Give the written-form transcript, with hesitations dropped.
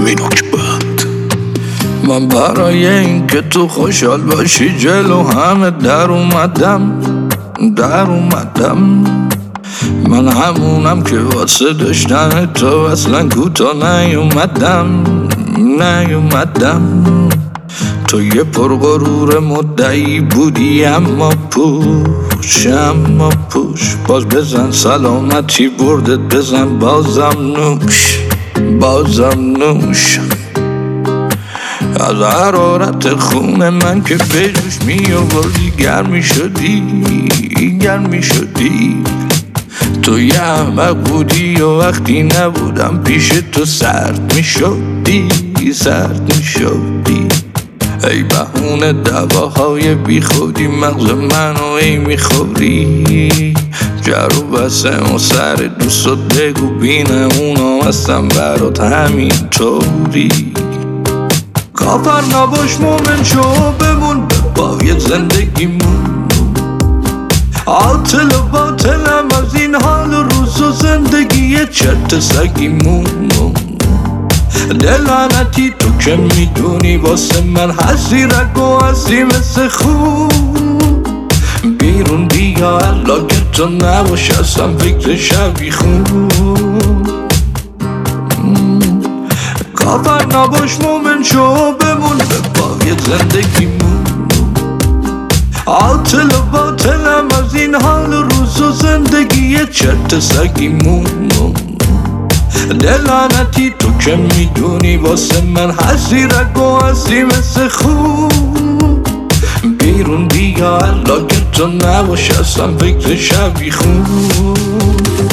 من برای این که تو خوشحال باشی جلو همه در اومدم من همونم که واسه داشتن تو اصلا کوتا نیومدم تو یه پرغرور مدعی بودی اما پوش باز بزن سلامتی بردت بزن بازم نوش از حرارت خون من که به جوش می آوردی گرمی شدی تو یه احمق بودی و وقتی نبودم پیش تو سرد می شدی ای بهونه دواهای بی خودی مغز منو ای میخوری جرو بسه و سر دوستت بگو بینه اونو هستم برات همینطوری کافر نباش مومن شو بمون به پای زندگیمون عاطل و باطلم از این حال و روز و زندگی چرت سگیمون دلانتی تو که میدونی واسه من هستی رگ و هستی مثل خون بیرون بیا الان که تو نباش اصلا فکر شبی خون کافر نباش مومن شو بمون به پای زندگیمون عاطل و باطلم از این حال و روز و زندگی چرت سگیمون دلانتی تو که میدونی واسه من هستی رگ و هستی مثل خون بیرون بیا الان که تو نباش اصلا فکر شبی خون